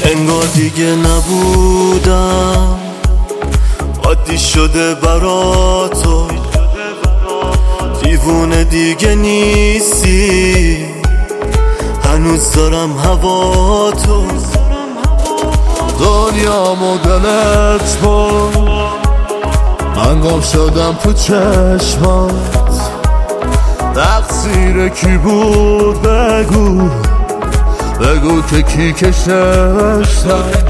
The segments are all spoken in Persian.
انگار دیگه نبودم، عادی شده برا تو، دیوونه دیگه نیستی، هنوز دارم هوا تو. دنیا مدلت بود، من گم شدم تو چشمات. تقصیر کی بود بگو، بگو که کی کشش داد.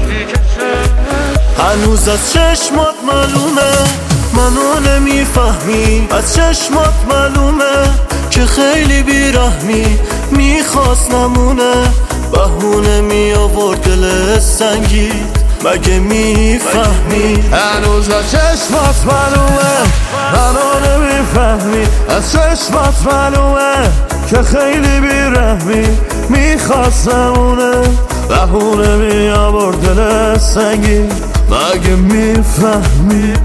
هنوز از چشمات معلومه منو نمیفهمی، از چشمات معلومه که خیلی بیرحمی، میخواست نمونه بهونه می آورد دل سنگید، مگه میفهمی؟ هنوز از چشمات معلومه منو نمیفهمی، از چشمات معلومه که خیلی بیرحمی، میخواست نمونه بهونه می آورد دل سنگید، مگه میفهمی؟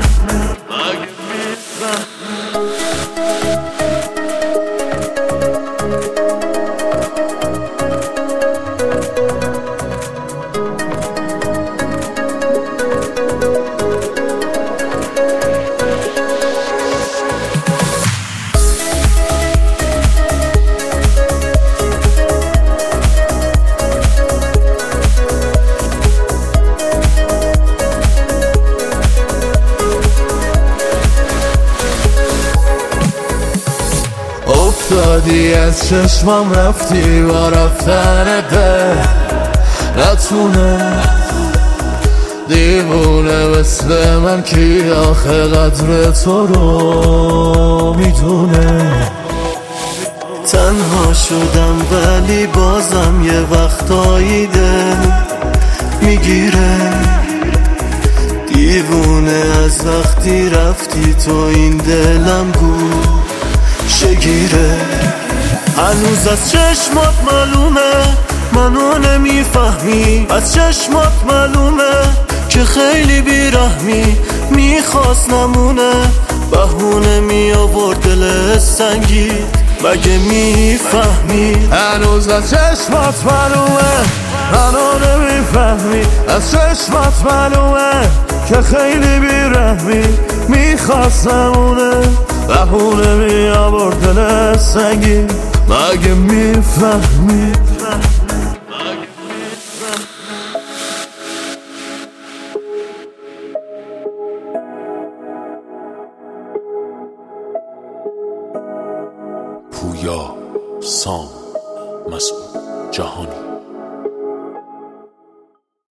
افتادی از چشمم رفتی با رفتن ده نتونه، دیوونه مثل من کی آخه قدر تو رو میدونه. تنها شدم ولی بازم یه وقتایی دل میگیره، دیوونه از وقتی رفتی تو این دلم گوشگیره. هنوز از چشمات معلومه منو نمیفهمی، از چشمات معلومه که خیلی بیرحمی، میخواست نمونه بهونه می آورد دل سنگید، مگه میفهمی؟ هنوز از چشمات معلومه منو نمیفهمی، از چشمات معلومه که خیلی بیرحمی، میخواست نمونه بهونه می آورد دل سنگید، مگه میفهمی؟ پویا، سام، مسعود جهانی.